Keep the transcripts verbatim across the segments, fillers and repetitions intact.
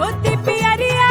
धोती पियरिया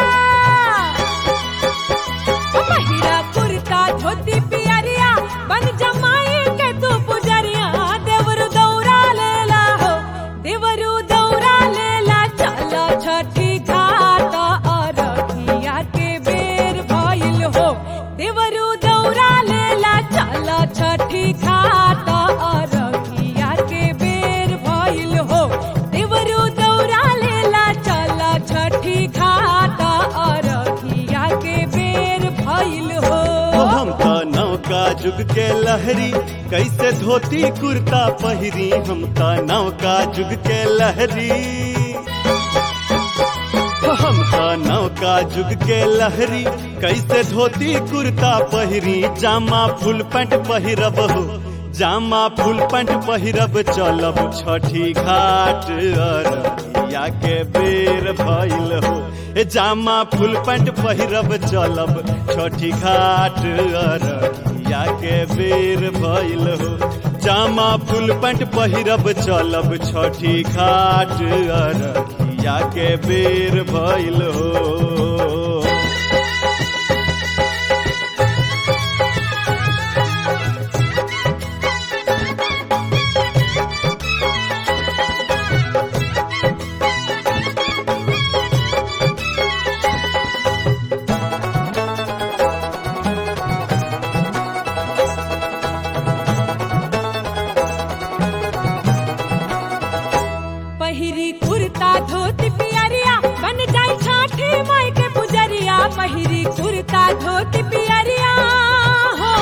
पहिरा कुर्ता धोती पियरिया बन जमाई के तू पुजरिया देवरु दौरा लेला हो देवरु दौरा लेला चला छठी घाट अरखिया के बेर भइल हो देवरु दौरा लेला चला छठी घाट अरखिया के बेर भइल हो देवरु दौरा लेला चला छठी घाट अरखिया के बेर भइल हो। हम तो नौका जुग के लहरी कैसे धोती कुर्ता पहिरी हम तो नौका जुग के लहरी हम तो नौका जुग के लहरी कैसे धोती कुर्ता पहिरी जामा फुल पैंट पहिरब हो जामा फुल पैंट पहिरब चलब छठी घाट अरखिया के बेर भइल हो जामा फुल पैंट पहिरब चलब छठी घाट अरखिया के बेर भइल हो जामा फुल पैंट पहिरब चलब छठी घाट अरखिया के बेर भइल हो। पहिरी कुर्ता धोती पियरिया बन जाई छठी माई के पुजरिया पहिरी कुर्ता धोती पियरिया हो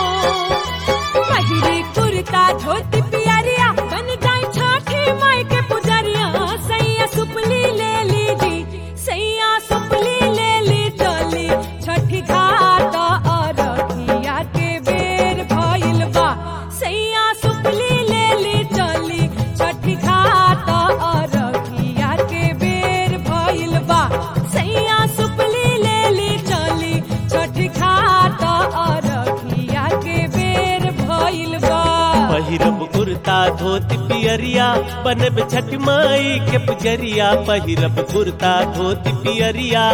पहिरी कुर्ता धोती पियरिया बन जाई छठी माई के पुजरिया सैया सुपली ले लीजी सैया सुपली ले ली चली छठी घाट अरखिया के बेर भइल बा सैया सुपली ले ली चली छठी घाट अरखिया के बेर भइल बा सैया सुपली ले ली चली छठी घाट अरखिया के बेर भइल बा। पहिरब कुर्ता धोती पियरिया बनब छठ माई के पुजरिया पहिरब कुर्ता धोती पियरिया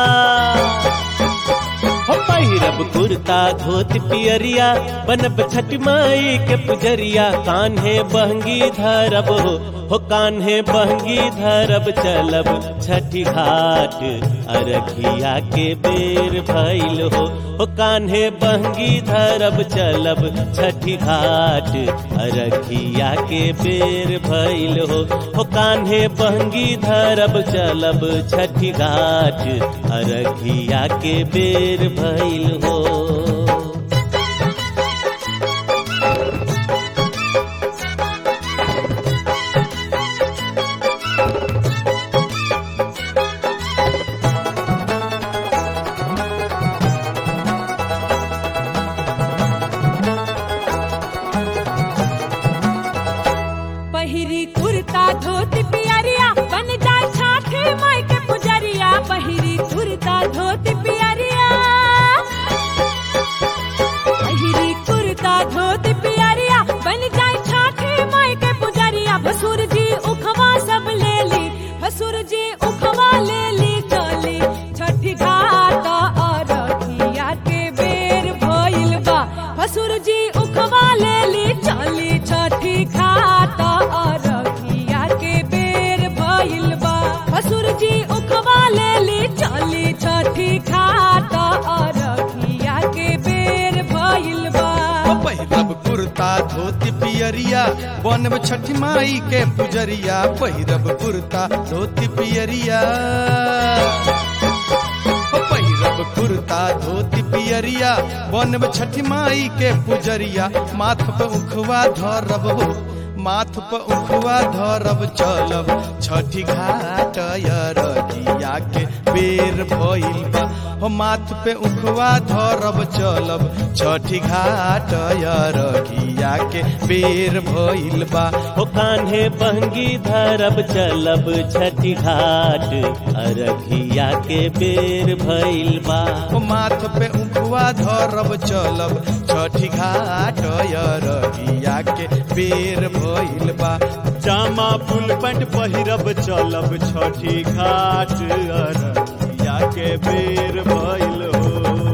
हो पहिरब कुर्ता धोती पियरिया बनब छठ माई के पुजरिया कान्हे बहंगी धरब हो हो कान्हे बहंगी धरब चलब छठी घाट अरखिया के बेर भइल हो हो कान्हे बहंगी धरब चलब छठी घाट अरखिया के बेर भइल हो हो कान्हे बहंगी धरब चलब छठी घाट अरखिया के बेर भइल हो। पहिरी कुर्ता धोती पियरिया बन जाए छठी माई के पुजरिया पहिरी कुर्ता धोती पियरिया पहिरी कुर्ता धोती पियरिया बन जाए छठी माई के पुजरिया भसुर जी उखवा सब ले ली भसुर जी उखवा ले ली चली छठी घाट अरखिया के बेर भइल बा भसुर जी उखवा ले ली चली छठी घाट अरखिया के बेर भइल बा भसुर जी उखवा ले ली चली छठी घाट अरखिया के बेर भइल बा। पहिरब कुर्ता धोती पियरिया बनब छठी माई के पुजरिया पहिरब कुर्ता धोती पियरिया पहिरब कुर्ता धोती पियरिया बनब छठी माई के पुजरिया माथ पे उखवा धरब हो माथ पे उखवा धरब चलब छठी घाट अरखिया के बेर भइल बा हो माथ पे उखवा धरब चलब छठी घाट अरखिया के बेर भइल बा हो कान्हे बहंगी धरब चलब छठी घाट अरखिया के बेर भइल बा हो माथ पे उखवा धरब चलब छठी घाट अरखिया के बेर भइल बा। जामा फुल पैंट पहिरब चलब छठी घाट अररिया के बेर भइल हो।